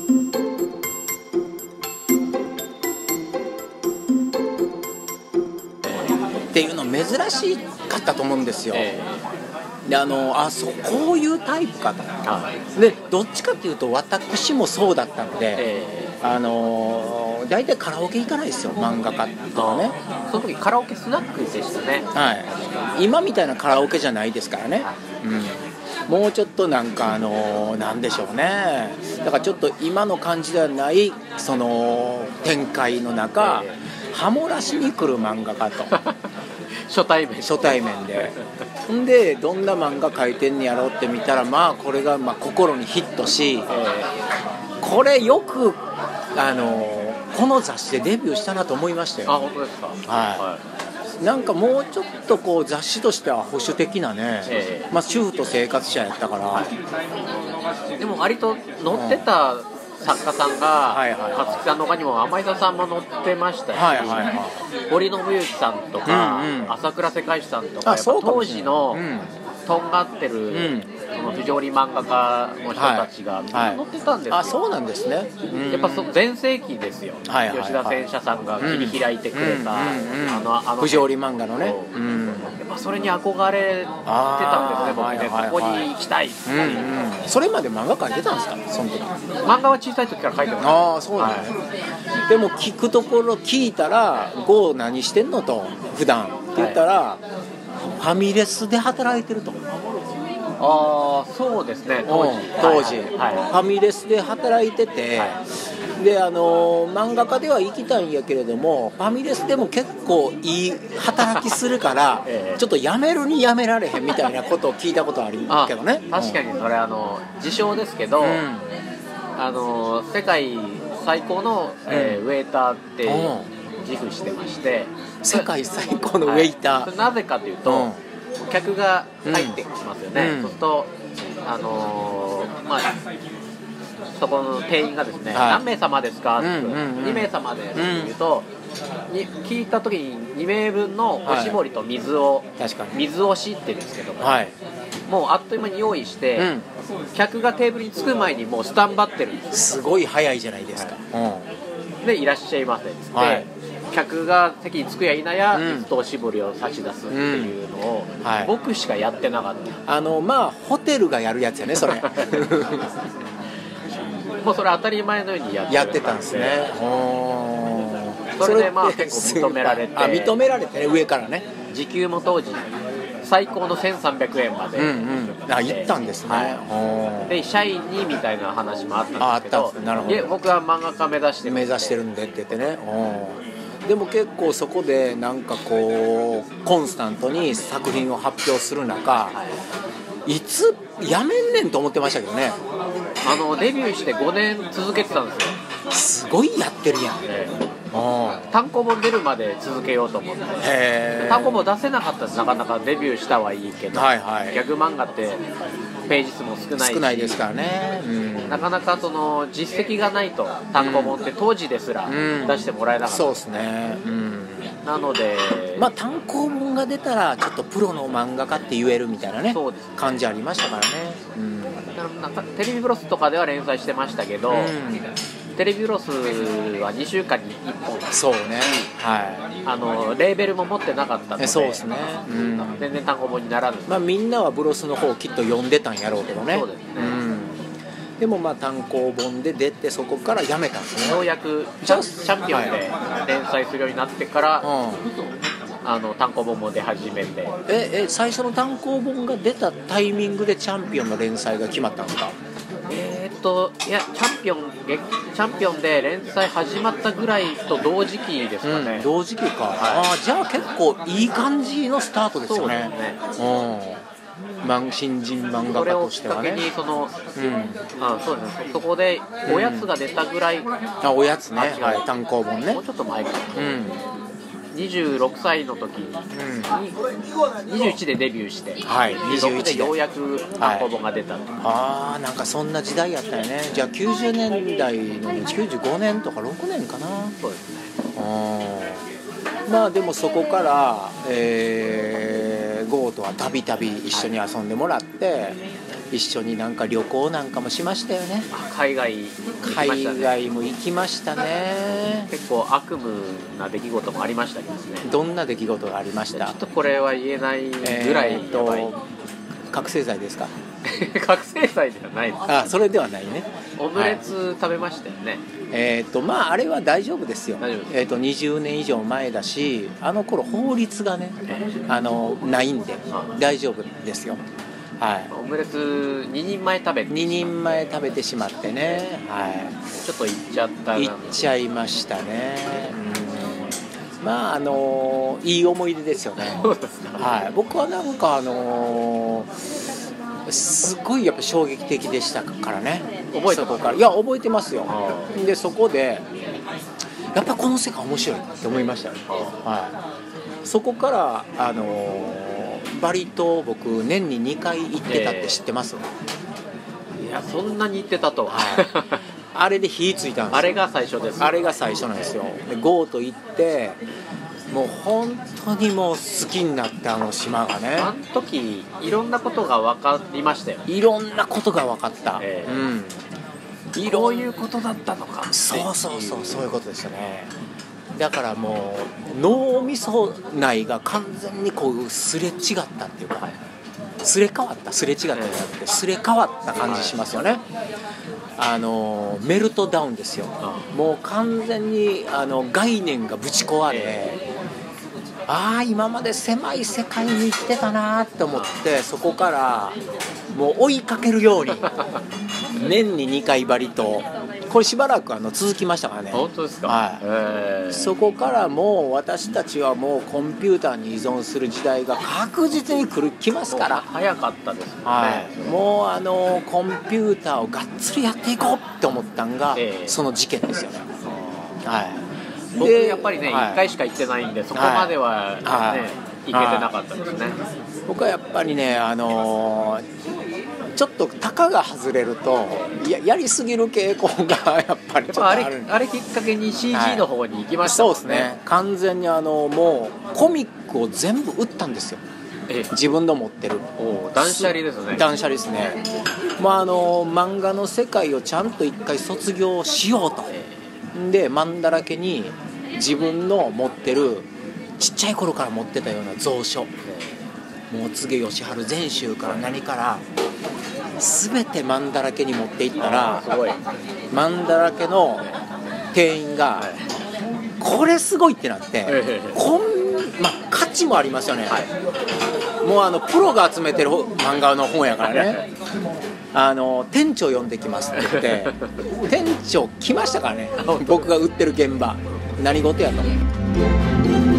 っていうの珍しかったと思うんですよ。でこういうタイプかと。でどっちかっていうと私もそうだったので、大体カラオケ行かないですよ、漫画家とかね。 その時カラオケスナックでしたね。 はい、今みたいなカラオケじゃないですからね、もうちょっとなんかなんでしょうね、だからちょっと今の感じではないその展開の中、ハモらしに来る漫画家と初対面でんでどんな漫画描いてんねやろうって見たら、まあこれが心にヒットし、これよくこの雑誌でデビューしたなと思いましたよ。 あ、本当ですか。 はい、なんかもうちょっとこう雑誌としては保守的なね、主婦と生活者やったから、 でも割と載ってた作家さんが、勝木さんの他にも天井さんも載ってましたし、堀信之さんとか、朝倉世界史さんとか、やっぱ当時のとんがってる、不条理漫画家の人たちがみんな載ってたんですよ。 あ、そうなんですね。 やっぱ全盛期ですよ、吉田戦車さんが切り開いてくれた不条理漫画のね、 やっぱそれに憧れてたんですね、僕ね。そこに行きたいっていう、 それまで漫画描いてたんですか、その時。 漫画は小さい時から描いてました。 ああ、そうなんですね。でも聞くところ聞いたら、ゴー何してんのと普段って言ったら、ファミレスで働いてると。 ああ、そうですね、当時、 ファミレスで働いてて、で漫画家では行きたいんやけれども、ファミレスでも結構いい働きするから、ちょっと辞めるに辞められへんみたいなことを聞いたことあるけどね。 確かにそれ自称ですけど、世界最高の、ウェイターって自負してまして、 世界最高のウェイター、 なぜかというと、客が入ってきますよね、そうするとそこの店員がですね、何名様ですかって、2名様ですって言うと、聞いた時に2名分のおしぼりと水を、水押しって言うんですけども、もうあっという間に用意して、客がテーブルに着く前にもうスタンバってるんです。 すごい早いじゃないですか。 で、いらっしゃいませっつって、客が席に着くや否や水とおしぼりを差し出すっていうのを、僕しかやってなかった。 ホテルがやるやつやね、それ。 もうそれ当たり前のようにやってたんですね。 それで結構認められて、 認められてね、上からね。 時給も当時最高の1300円まで行ったんですね。 で社員にみたいな話もあったんですけど、僕は漫画家目指してるんでって言ってね。でも結構そこでなんかこうコンスタントに作品を発表する中、いつやめんねんと思ってましたけどね。 デビューして5年続けてたんですよ。 すごいやってるやん。 単行本出るまで続けようと思って、単行本出せなかったです。なかなかデビューしたはいいけど、ギャグ漫画ってページ数も少ないですからね、 なかなかその実績がないと単行本って当時ですら出してもらえなかった、 そうですね、 なので単行本が出たらちょっとプロの漫画家って言えるみたいなね、感じありましたからね、 なんかテレビブロスとかでは連載してましたけど、テレビブロスは2週間に1本、 そうね、 レーベルも持ってなかったので、 そうですね、 全然単行本にならず、 みんなはブロスの方をきっと読んでたんやろうけどね。 そうですね、 でも単行本で出てそこからやめたんですね。 ようやくチャンピオンで連載するようになってから、単行本も出始めて、 最初の単行本が出たタイミングでチャンピオンの連載が決まったんですか？ いや、チャンピオンで連載始まったぐらいと同時期ですかね。 同時期か。じゃあ結構いい感じのスタートですよね。新人漫画家としてはね。 それをきっかけにそうですね。そこでおやつが出たぐらい。 おやつね。単行本ね。 もうちょっと前かな。26歳の時に、21でデビューして、26でようやく単行本が出た、 なんかそんな時代やったよね。じゃあ90年代の95年とか6年かな。 そうですね。 でもそこから、ゴーとはたびたび一緒に遊んでもらって、 一緒になんか旅行なんかもしましたよね。 海外も行きましたね。 結構悪夢な出来事もありましたけどね。 どんな出来事がありました？ ちょっとこれは言えないぐらいやばい。 覚醒剤ですか？ 覚醒剤ではないです。 あ、それではないね。 オムレツ食べましたよね。 まああれは大丈夫ですよ。20年以上前だし、あの頃法律がね、ないんで大丈夫ですよ。はい。 オムレツ2人前食べてしまってね。はい。 ちょっと行っちゃいましたね。まあいい思い出ですよね。はい。僕はなんかすごいやっぱ衝撃的でしたからね。 覚えてますか？ いや覚えてますよ。でそこでやっぱこの世界面白いって思いましたよ。はい。そこからバリ島僕年に2回行ってたって知ってます？ いやそんなに行ってたとは。 あれで火ついたんですよ。 あれが最初です。 あれが最初なんですよ。でゴート行ってもう本当にもう好きになって島がね。 あの時いろんなことが分かりましたよ。 いろんなことが分かった。 こういうことだったのか。 そういうことですよね。だからもう脳みそ内が完全にこうすれ違ったっていうか、すれ違ったじゃなくてすれ替わった感じしますよね。メルトダウンですよ。もう完全に概念がぶち壊れ、今まで狭い世界に生きてたなって思って、そこからもう追いかけるように年に2回バリ島、これしばらく続きましたからね。 本当ですか？ はい。そこからもう私たちはもうコンピューターに依存する時代が確実に来ますから。 早かったですね。 はい。もうコンピューターをがっつりやっていこうって思ったんが、その事件ですよね。はい。 僕やっぱりね、1回しか行ってないんで、そこまではね、行けてなかったですね。 僕はやっぱりね、ちょっとタカが外れると やりすぎる傾向がやっぱりちょっとある。 あれきっかけに CG の方に行きましたもんね。 そうですね。完全にもうコミックを全部売ったんですよ。自分の持ってる。 断捨離ですね。 断捨離ですね。漫画の世界をちゃんと一回卒業しようと。で漫だらけに自分の持ってるちっちゃい頃から持ってたような蔵書、もう柘義治全集から何から全て漫だらけに持っていったら、漫だらけの店員がこれすごいってなって、価値もありますよね。もうプロが集めてる漫画の本やからね。店長呼んできますって言って店長来ましたからね。僕が売ってる現場何事やと。